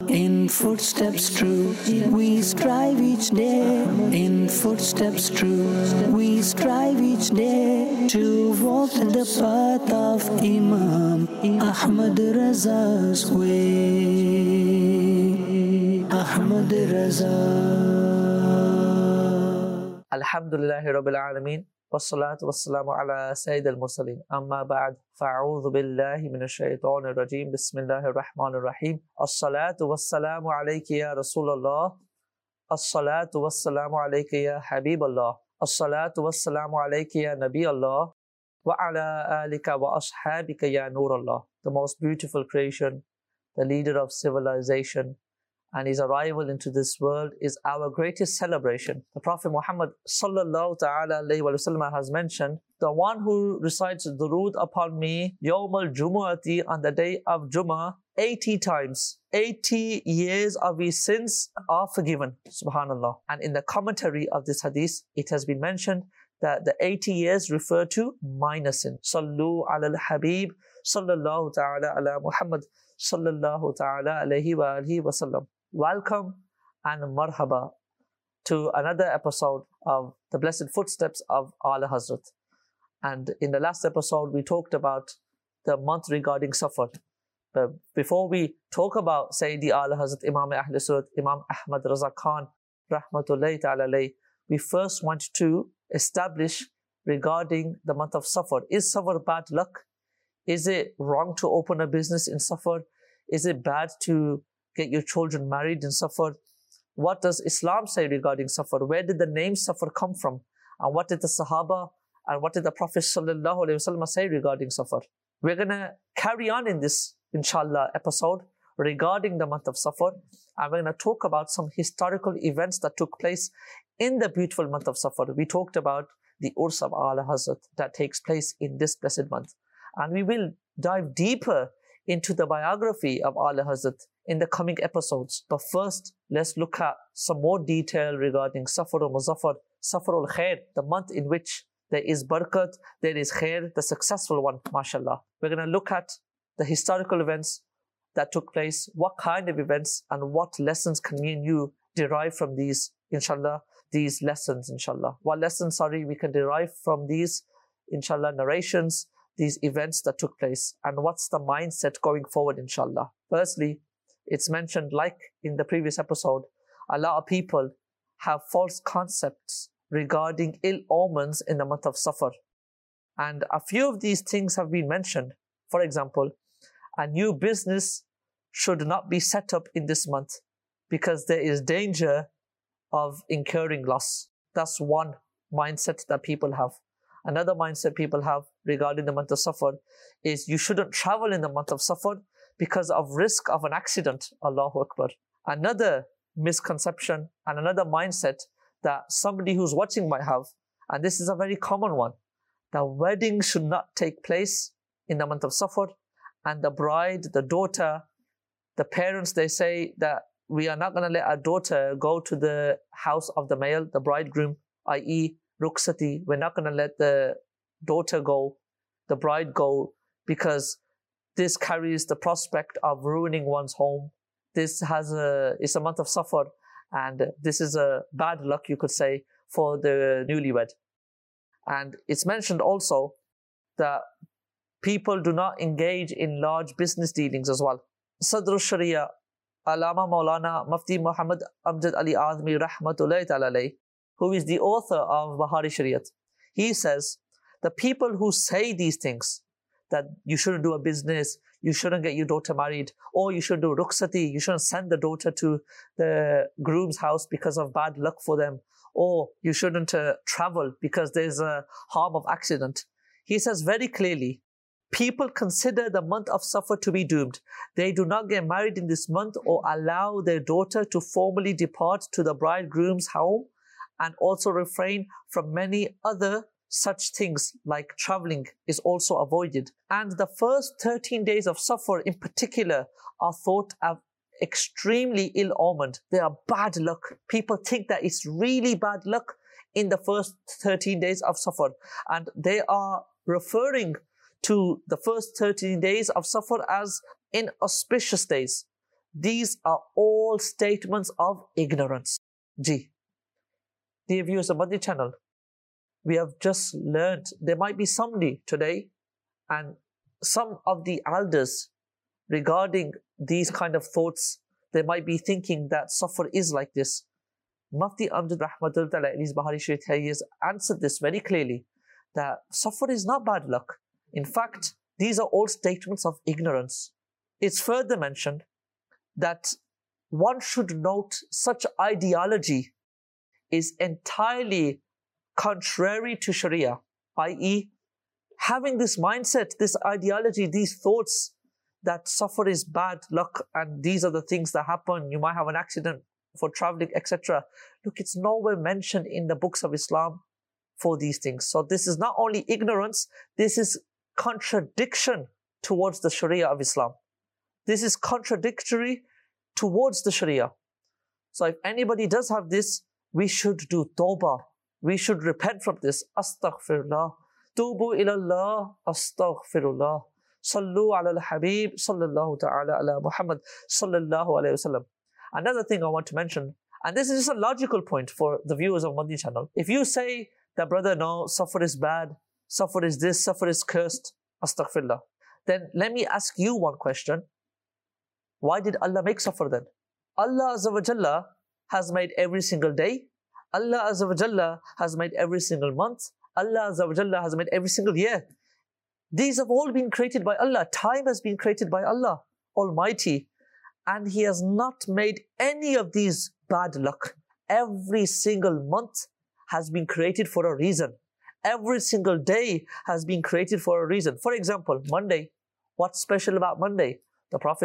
in footsteps true. We strive each day in footsteps true. We strive each day to walk the path of Imam Ahmad Raza's way. Ahmad Raza. Alhamdulillahi Rabbil Alameen. Wassalatu wassalamu ala Sayyid al-Mursaleen. Amma ba'd. Fa'udhu billahi minash shaitanir rajeem. Bismillahir rahmanir rahim. As-salatu wassalamu alayki ya Rasulallah. As-salatu wassalamu alayki ya Habiballah. As-salatu wassalamu alayki ya Nabi Allah. Wa ala alika wa ashabika ya Nurallah. The most beautiful creation, the leader of civilization, and his arrival into this world is our greatest celebration. The Prophet Muhammad sallallahu ta'ala alayhi wa sallam has mentioned, the one who recites durood upon me Yawm al-Jumu'ati, on the day of Jummah, 80 times, 80 years of his sins are forgiven. Subhanallah. And in the commentary of this hadith, it has been mentioned that the 80 years refer to minor sin. Sallu ala al-Habib sallallahu ta'ala ala Muhammad sallallahu ta'ala alayhi wa alihi wa sallam. Welcome and marhaba to another episode of the Blessed Footsteps of Ala Hazrat. And in the last episode, we talked about the month regarding Safar. But before we talk about Sayyidi Ala Hazrat Imam Ahl Sunnat, Imam Ahmad Raza Khan, rahmatullahi ta'ala alayhi, we first want to establish regarding the month of Safar. Is Safar bad luck? Is it wrong to open a business in Safar? Is it bad to get your children married in Safar? What does Islam say regarding Safar? Where did the name Safar come from? And what did the Sahaba and what did the Prophet sallallahu alaihi wasallam say regarding Safar? We're going to carry on in this, inshallah, episode regarding the month of Safar. And we're going to talk about some historical events that took place in the beautiful month of Safar. We talked about the Urs of Ala Hazrat that takes place in this blessed month. And we will dive deeper into the biography of Ala Hazrat in the coming episodes. But first, let's look at some more detail regarding Safar al-Muzaffar, Safar al-Khair, the month in which there is barakat, there is khair, the successful one, mashallah. We're going to look at the historical events that took place, what kind of events and what lessons can me and you derive from these, inshallah, these lessons, inshallah. What lessons, we can derive from these, inshallah, narrations, these events that took place, and what's the mindset going forward, inshallah. Firstly, it's mentioned, like in the previous episode, a lot of people have false concepts regarding ill omens in the month of Safar. And a few of these things have been mentioned. For example, a new business should not be set up in this month because there is danger of incurring loss. That's one mindset that people have. Another mindset people have regarding the month of Safar is you shouldn't travel in the month of Safar because of risk of an accident. Allahu Akbar. Another misconception and another mindset that somebody who's watching might have, and this is a very common one, the wedding should not take place in the month of Safar, and the bride, the daughter, the parents, they say that we are not going to let our daughter go to the house of the male, the bridegroom, i.e. Ruksati. We're not going to let the daughter go, the bride go, because this carries the prospect of ruining one's home. It's a month of Safar, and this is a bad luck, you could say, for the newlywed. And it's mentioned also that people do not engage in large business dealings as well. Sadr al-Sharia, Allama Maulana Mufti Muhammad Amjad Ali Azmi rahmatullahi ta'ala alayhi, who is the author of Bahari Shariat, he says, the people who say these things, that you shouldn't do a business, you shouldn't get your daughter married, or you should do ruksati, you shouldn't send the daughter to the groom's house because of bad luck for them, or you shouldn't travel because there's a harm of accident. He says very clearly, people consider the month of Safar to be doomed. They do not get married in this month or allow their daughter to formally depart to the bridegroom's home, and also refrain from many other such things like traveling is also avoided. And the first 13 days of Safar in particular are thought of extremely ill-omened. They are bad luck. People think that it's really bad luck in the first 13 days of Safar. And they are referring to the first 13 days of Safar as inauspicious days. these are all statements of ignorance. Dear viewers of Madani channel, we have just learned, there might be somebody today and some of the elders regarding these kind of thoughts, they might be thinking that safar is like this. Mufti Amjad Rahmatullah Ta'ala in his Bahari Sharif, he has answered this very clearly, that safar is not bad luck. In fact, these are all statements of ignorance. It's further mentioned that one should note such ideology is entirely contrary to Sharia, i.e., having this mindset, this ideology, these thoughts that safar is bad luck and these are the things that happen, you might have an accident for traveling, etc. Look, it's nowhere mentioned in the books of Islam for these things. So this is not only ignorance, this is contradiction towards the Sharia of Islam. This is contradictory towards the Sharia. So if anybody does have this, we should do tawbah. We should repent from this. Astaghfirullah. Tubu ilallah. Astaghfirullah. Sallu ala al-Habib. Sallallahu ta'ala ala Muhammad. Sallallahu alayhi wasallam. Another thing I want to mention, and this is just a logical point for the viewers of Madani channel. If you say that, brother, no, safar is bad, safar is this, safar is cursed, astaghfirullah, then let me ask you one question. Why did Allah make safar then? Allah Azza wa Jalla has made every single day. Allah Azza wa Jalla has made every single month. Allah Azza wa Jalla has made every single year. These have all been created by Allah. Time has been created by Allah Almighty. And He has not made any of these bad luck. Every single month has been created for a reason. Every single day has been created for a reason. For example, Monday. What's special about Monday? The Prophet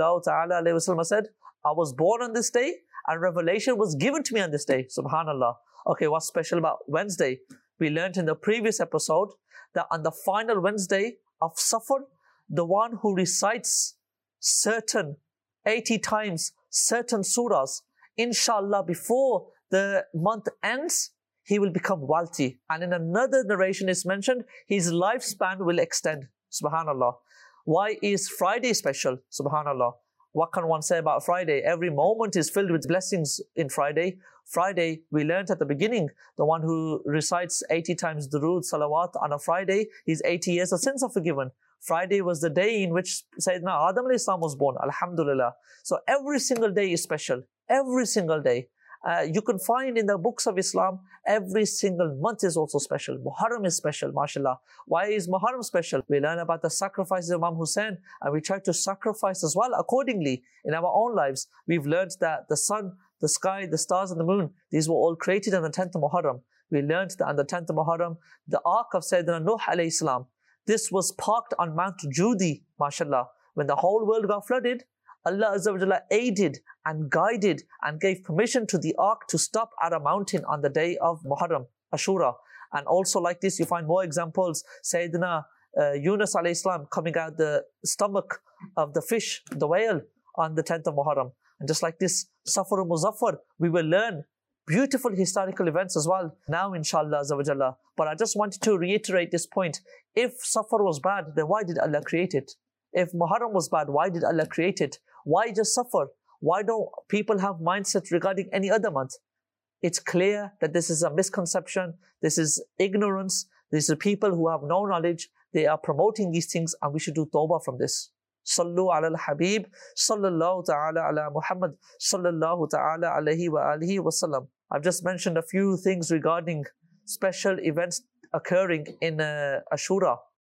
ﷺ said, I was born on this day and revelation was given to me on this day. Subhanallah. Okay, what's special about Wednesday? We learned in the previous episode that on the final Wednesday of Safar, the one who recites certain 80 times certain surahs, inshallah, before the month ends, he will become wealthy. And in another narration is mentioned, his lifespan will extend. Subhanallah. Why is Friday special? Subhanallah. What can one say about Friday? Every moment is filled with blessings in Friday. Friday, we learned at the beginning, the one who recites 80 times durood, salawat on a Friday, his 80 years of sins are forgiven. Friday was the day in which Sayyidina Adam alayhi salam was born. Alhamdulillah. So every single day is special. Every single day. You can find in the books of Islam, every single month is also special. Muharram is special, mashallah. Why is Muharram special? We learn about the sacrifices of Imam Hussein and we try to sacrifice as well accordingly in our own lives. We've learned that the sun, the sky, the stars and the moon, these were all created on the 10th of Muharram. We learned that on the 10th of Muharram, the ark of Sayyidina Nuh alayhi salam, this was parked on Mount Judi, mashallah. When the whole world got flooded, Allah Azza wa Jalla aided and guided and gave permission to the ark to stop at a mountain on the day of Muharram, Ashura. And also like this, you find more examples. Sayyidina Yunus alayhi salam coming out the stomach of the fish, the whale, on the 10th of Muharram. And just like this, Safar Muzaffar, we will learn beautiful historical events as well now, inshallah Azza wa Jalla. But I just wanted to reiterate this point. If Safar was bad, then why did Allah create it? If Muharram was bad, why did Allah create it? Why just Safar? Why don't people have mindset regarding any other month? It's clear that this is a misconception. This is ignorance. These are people who have no knowledge. They are promoting these things and we should do tawbah from this. Sallu ala al-Habib. Sallallahu ta'ala ala Muhammad. Sallallahu ta'ala alayhi wa alihi wa sallam. I've just mentioned a few things regarding special events occurring in Ashura.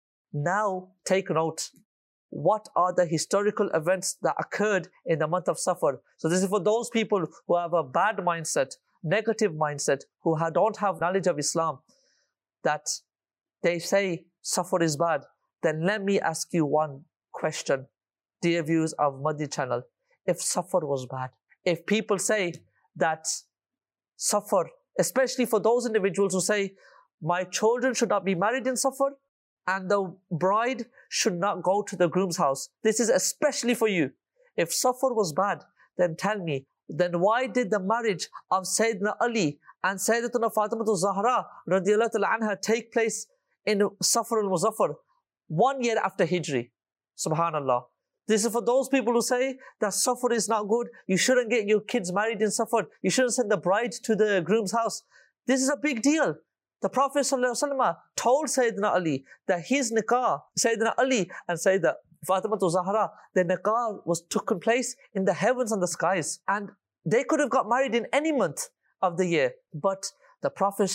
Now take note. What are the historical events that occurred in the month of Safar? So this is for those people who have a bad mindset, negative mindset, who don't have knowledge of Islam, that they say Safar is bad. Then let me ask you one question, dear viewers of Madani channel. If Safar was bad, if people say that Safar, especially for those individuals who say, my children should not be married in Safar, and the bride should not go to the groom's house. This is especially for you. If Safar was bad, then tell me, then why did the marriage of Sayyidina Ali and Sayyidatuna Fatimatu Zahra radiyallahu ta'ala anha take place in Safar al-Muzaffar 1 year after Hijri? Subhanallah. This is for those people who say that Safar is not good. You shouldn't get your kids married in Safar. You shouldn't send the bride to the groom's house. This is a big deal. The Prophet ﷺ told Sayyidina Ali that his nikah, Sayyidina Ali and Sayyidah Fatima Zahra, their nikah was taken place in the heavens and the skies. And they could have got married in any month of the year. But the Prophet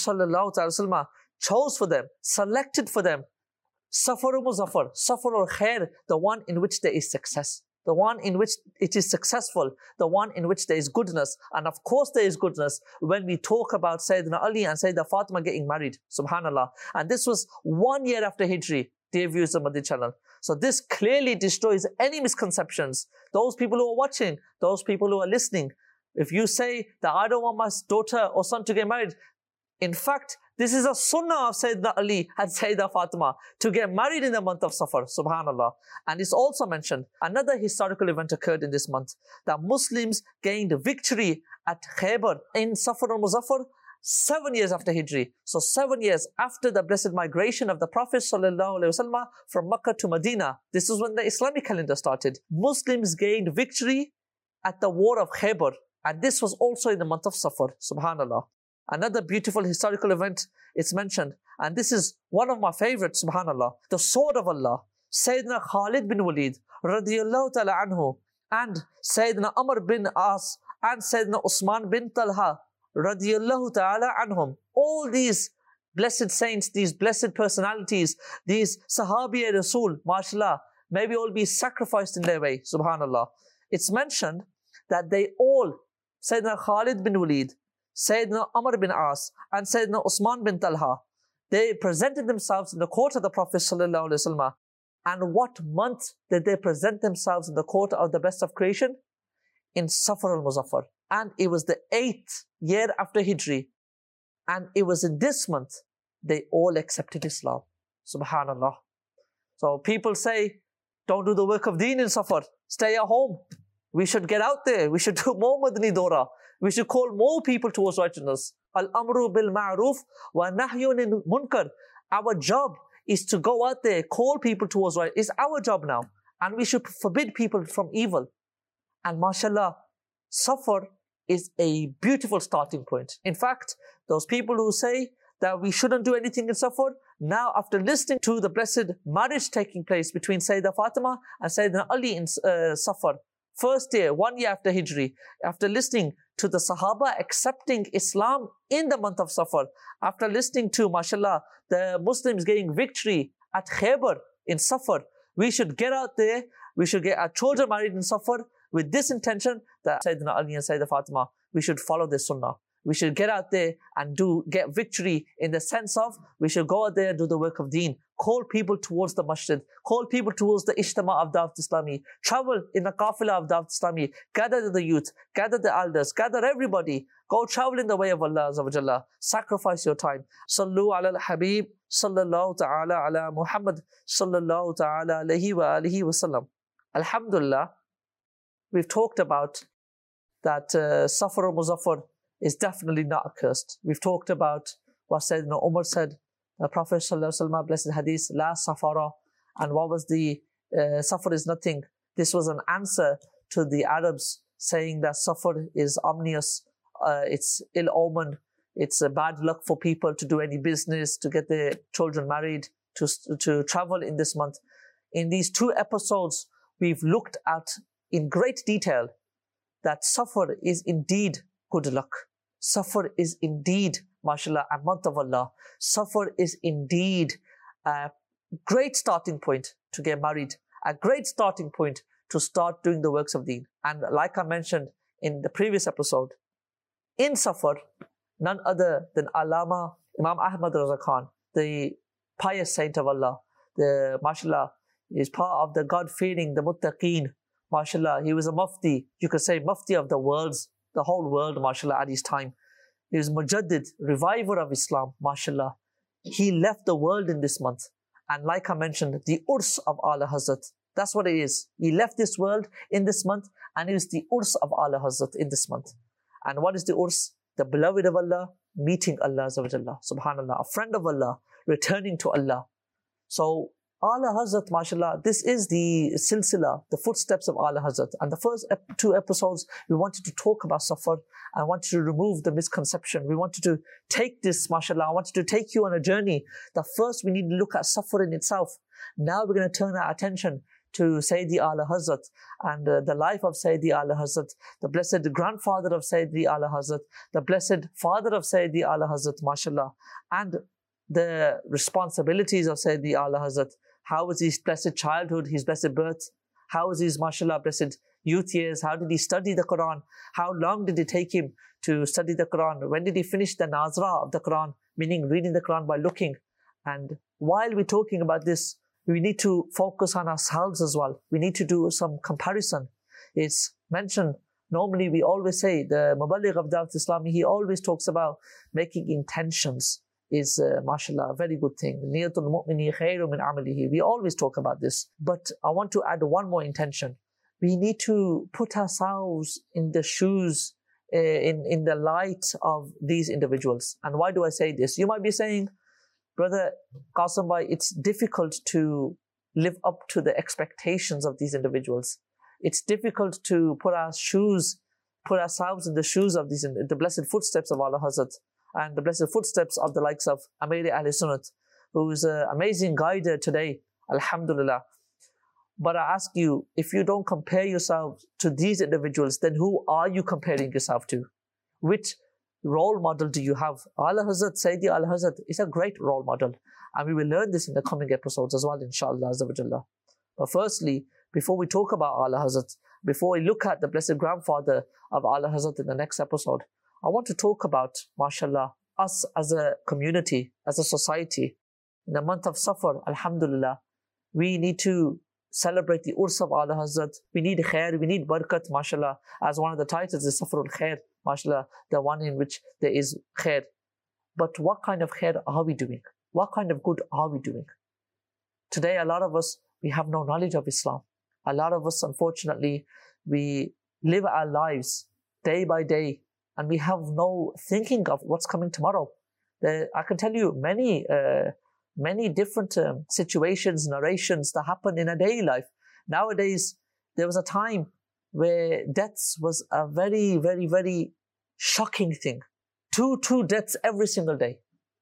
ﷺ chose for them, selected for them, Safar Muzaffar, Safar or Khair, the one in which there is success, the one in which it is successful, the one in which there is goodness. And of course there is goodness when we talk about Sayyidina Ali and Sayyidah Fatima getting married, subhanallah. And this was 1 year after Hijri, dear viewers of Madani channel. So this clearly destroys any misconceptions. Those people who are watching, those people who are listening, if you say that I don't want my daughter or son to get married, in fact, this is a sunnah of Sayyidina Ali and Sayyidah Fatima to get married in the month of Safar, subhanallah. And it's also mentioned, another historical event occurred in this month, that Muslims gained victory at Khaybar in Safar al-Muzaffar 7 years after Hijri. So 7 years after the blessed migration of the Prophet ﷺ from Makkah to Medina. This is when the Islamic calendar started. Muslims gained victory at the war of Khaybar. And this was also in the month of Safar, subhanallah. Another beautiful historical event is mentioned, and this is one of my favorites, subhanallah. The sword of Allah, Sayyidina Khalid bin Walid, radiyallahu ta'ala anhu, and Sayyidina Amr bin As, and Sayyidina Usman bin Talha, radiyallahu ta'ala anhum. All these blessed saints, these blessed personalities, these Sahabi Rasul, mashallah, may we all be sacrificed in their way, subhanallah. It's mentioned that they all, Sayyidina Khalid bin Walid, Sayyidina Amr bin As and Sayyidina Usman bin Talha, they presented themselves in the court of the Prophet ﷺ. And what month did they present themselves in the court of the best of creation? In Safar al-Muzaffar. And it was the 8th year after Hijri. And it was in this month they all accepted Islam. Subhanallah. So people say, don't do the work of deen in Safar. Stay at home. We should get out there. We should do more Madani Dora. We should call more people towards righteousness. Al-amru bil ma'ruf wa nahyun anil munkar. Our job is to go out there, call people towards right. It's our job now. And we should forbid people from evil. And mashallah, Safar is a beautiful starting point. In fact, those people who say that we shouldn't do anything in Safar, now after listening to the blessed marriage taking place between Sayyidah Fatima and Sayyidina Ali in Safar, first year, 1 year after Hijri, after listening to the Sahaba accepting Islam in the month of Safar, after listening to, mashallah, the Muslims getting victory at Khaybar in Safar, we should get out there, we should get our children married in Safar with this intention that Sayyidina Ali and Sayyidah Fatima, we should follow this sunnah. We should get out there and get victory in the sense of we should go out there and do the work of deen. Call people towards the masjid. Call people towards the Ijtima of Dawat Islami. Travel in the Qafila of Dawat Islami. Gather the youth. Gather the elders. Gather everybody. Go travel in the way of Allah Azza wa Jalla. Sacrifice your time. Sallu ala al-Habib. Sallallahu ta'ala ala Muhammad. Sallallahu ta'ala alayhi wa alihi wa sallam. Alhamdulillah, we've talked about that Safar al-Muzaffar is definitely not accursed. We've talked about what Sayyidina Umar said, the Prophet ﷺ, blessed hadith, La Safara, and what was the Safar is nothing. This was an answer to the Arabs saying that Safar is ominous, it's ill omen, it's a bad luck for people to do any business, to get their children married, to travel in this month. In these 2 episodes, we've looked at in great detail that Safar is indeed good luck. Safar is indeed, mashallah, a month of Allah. Safar is indeed a great starting point to get married, a great starting point to start doing the works of deen. And like I mentioned in the previous episode, in Safar, none other than Allama Imam Ahmad Raza Khan, the pious saint of Allah, the mashallah, is part of the God-fearing, the muttaqeen. Mashallah, he was a mufti, you could say mufti of the worlds, the whole world, mashallah, at his time. He was mujaddid, reviver of Islam, mashallah. He left the world in this month. And like I mentioned, the Urs of Ala Hazrat, that's what it is. He left this world in this month, and it was the Urs of Ala Hazrat in this month. And what is the Urs? The beloved of Allah, meeting Allah Azza wa Jalla, subhanallah, a friend of Allah, returning to Allah. So Ala Hazrat, mashallah, this is the silsila, the footsteps of Ala Hazrat. And the first two episodes, we wanted to talk about safar. I wanted to remove the misconception. We wanted to take this, mashallah, I wanted to take you on a journey. That first we need to look at safar in itself. Now we're going to turn our attention to Sayyidi Ala Hazrat and the life of Sayyidi Ala Hazrat, the blessed grandfather of Sayyidi Ala Hazrat, the blessed father of Sayyidi Ala Hazrat, mashallah, and the responsibilities of Sayyidi Ala Hazrat. How was his blessed childhood, his blessed birth? How was his, mashallah, blessed youth years? How did he study the Quran? How long did it take him to study the Quran? When did he finish the nazra of the Quran, meaning reading the Quran by looking? And while we're talking about this, we need to focus on ourselves as well. We need to do some comparison. It's mentioned, normally we always say, the Muballigh of Dawat Islami, he always talks about making intentions. Is mashallah, a very good thing. Niyatul mu'mini khairu min amalihi. We always talk about this. But I want to add one more intention. We need to put ourselves in the shoes, in the light of these individuals. And why do I say this? You might be saying, Brother Qasim Bhai, it's difficult to live up to the expectations of these individuals. It's difficult to put ourselves in the shoes of the blessed footsteps of Ala Hazrat and the blessed footsteps of the likes of Amir Ahl Sunnat, who is an amazing guider today, alhamdulillah. But I ask you, if you don't compare yourself to these individuals, then who are you comparing yourself to? Which role model do you have? Ala Hazrat, Sayyidi Ala Hazrat is a great role model. And we will learn this in the coming episodes as well, inshallah. But firstly, before we talk about Ala Hazrat, before we look at the blessed grandfather of Ala Hazrat in the next episode, I want to talk about, mashallah, us as a community, as a society. In the month of Safar, alhamdulillah, we need to celebrate the Urs of Ala Hazrat. We need khair, we need barakat, mashallah. As one of the titles is Safarul Khair, mashallah, the one in which there is khair. But what kind of khair are we doing? What kind of good are we doing? Today, a lot of us, we have no knowledge of Islam. A lot of us, unfortunately, we live our lives day by day, and we have no thinking of what's coming tomorrow. I can tell you many different situations, narrations that happen in a daily life. Nowadays, there was a time where deaths was a very, very, very shocking thing. Two deaths every single day.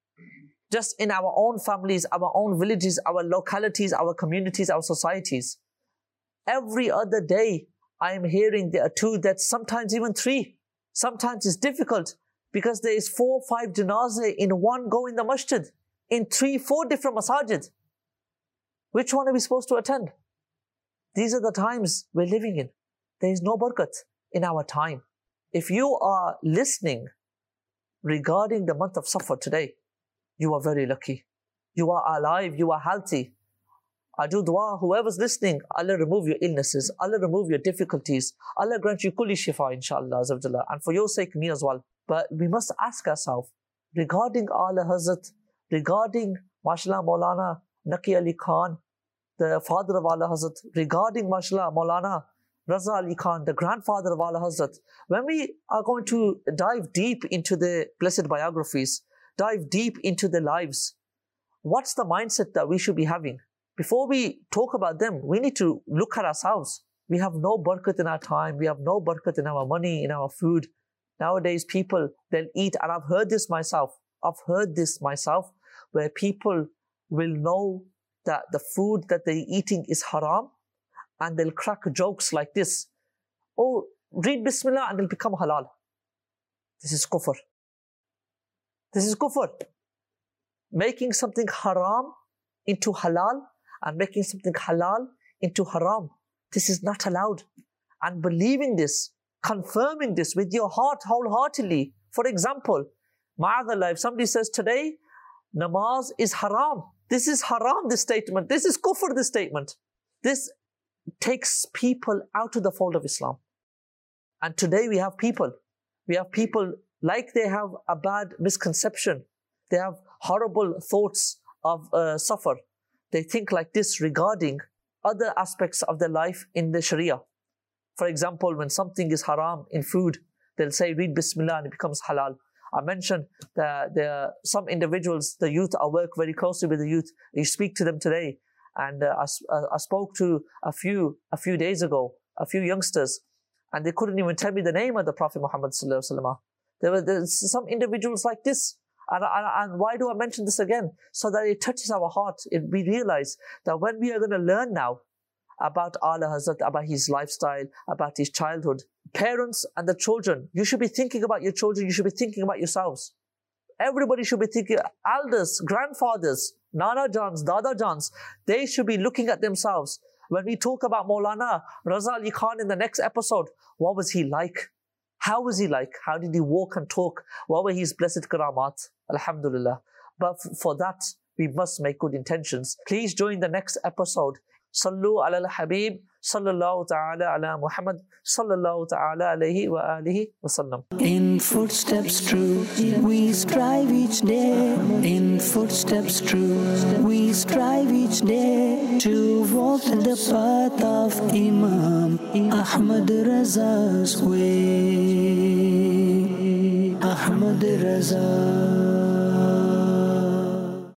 Just in our own families, our own villages, our localities, our communities, our societies. Every other day, I am hearing there are 2 deaths, sometimes even 3. Sometimes it's difficult because there is 4 or 5 janazah in one go in the masjid, in 3, 4 different masajid. Which one are we supposed to attend? These are the times we're living in. There is no barakat in our time. If you are listening regarding the month of Safar today, you are very lucky. You are alive, you are healthy. I do dua, whoever's listening, Allah remove your illnesses, Allah remove your difficulties, Allah grant you kulli shifa, inshallah, and for your sake, me as well. But we must ask ourselves, regarding Ala Hazrat, regarding, mashallah, Maulana Naqi Ali Khan, the father of Ala Hazrat, regarding, mashallah, Maulana Raza Ali Khan, the grandfather of Ala Hazrat, when we are going to dive deep into the blessed biographies, dive deep into their lives, what's the mindset that we should be having? Before we talk about them, we need to look at ourselves. We have no barakat in our time. We have no barakat in our money, in our food. Nowadays, people, they'll eat, and I've heard this myself, where people will know that the food that they're eating is haram, and they'll crack jokes like this. Oh, read Bismillah and it'll become halal. This is kufr. This is kufr. Making something haram into halal, and making something halal into haram. This is not allowed. And believing this, confirming this with your heart wholeheartedly. For example, ma'adallah, if somebody says today, namaz is haram. This is haram, this statement. This is kufr, this statement. This takes people out of the fold of Islam. And today we have people like they have a bad misconception. They have horrible thoughts of Safar. They think like this regarding other aspects of their life in the Sharia. For example, when something is haram in food, they'll say, read Bismillah and it becomes halal. I mentioned that there are some individuals, the youth, I work very closely with the youth. You speak to them today And I spoke to a few days ago, a few youngsters, and they couldn't even tell me the name of the Prophet Muhammad sallallahu alaihi wasallam. There's some individuals like this. And why do I mention this again? So that it touches our heart. We realize that when we are going to learn now about Ala Hazrat, about his lifestyle, about his childhood, parents and the children, you should be thinking about your children, you should be thinking about yourselves. Everybody should be thinking, elders, grandfathers, Nana Jans, Dada Jans, they should be looking at themselves. When we talk about Maulana Raza Ali Khan in the next episode, what was he like? How was he like? How did he walk and talk? What were his blessed karamat? Alhamdulillah. But for that, we must make good intentions. Please join the next episode. Sallu ala al-Habib, sallallahu ta'ala ala Muhammad, sallallahu ta'ala alayhi wa alihi wa sallam. In footsteps true, we strive each day. In footsteps true, we strive each day to walk in the path of Imam Ahmad Raza's way. Ahmad Raza.